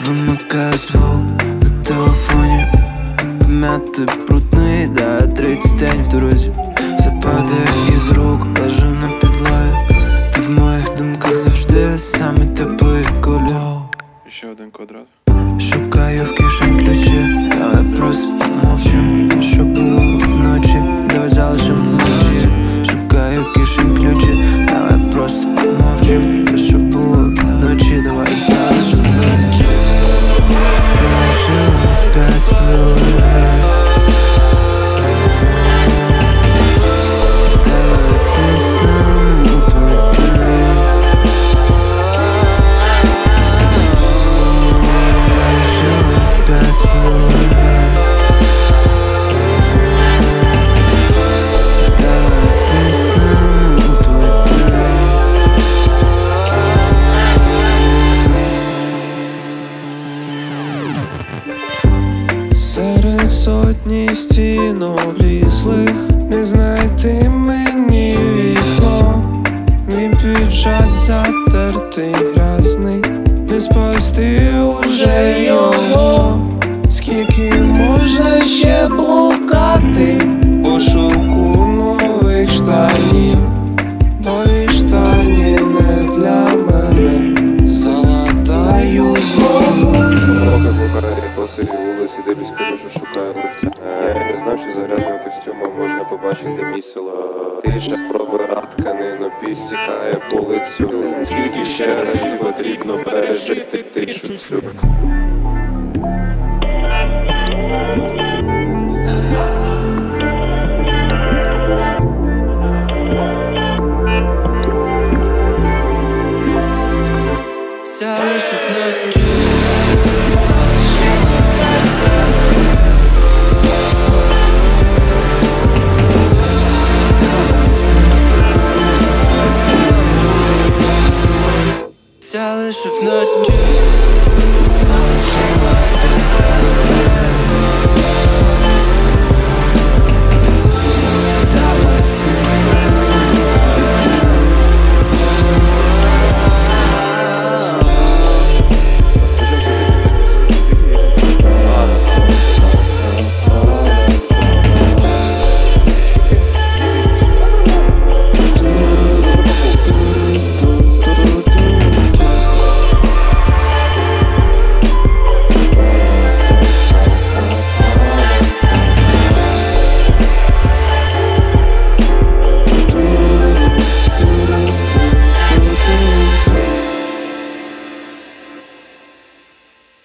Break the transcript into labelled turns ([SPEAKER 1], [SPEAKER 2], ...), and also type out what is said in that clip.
[SPEAKER 1] вимикаю звук на телефоні. Пом'ятий брудний, да, 30 день в дорозі. Все падає із рук, лежу на підлогі. Ти в моїх думках завжди самий теплий колір.
[SPEAKER 2] Ще один квадрат.
[SPEAKER 1] Шукаю в кишень ключі, але просто мовчу. Те, що було вночі, давай залишим вночі. Шукаю в кишень ключі, але просто мовчу. Те, що було вночі, давай залишим вночі. Залишилось 5 хвилин.
[SPEAKER 3] Серед сотні стін облізлих не знайти мені вікно. Мій піджак затертий, грязний, не спасти уже його. Скільки можна ще блукати в пошуку нових штанів? Нові штані не для мене, залатаю знову.
[SPEAKER 2] Дорога блукає по селі вулиці, де близько дуже шукаю лиця. Я не знав, що за грязним костюмом можна побачити мій село. Тиша пробира тканину, підстікає по лицю. Скільки ще разів потрібно пережити тишу цю?
[SPEAKER 1] Залишив вночі. Залишив вночі.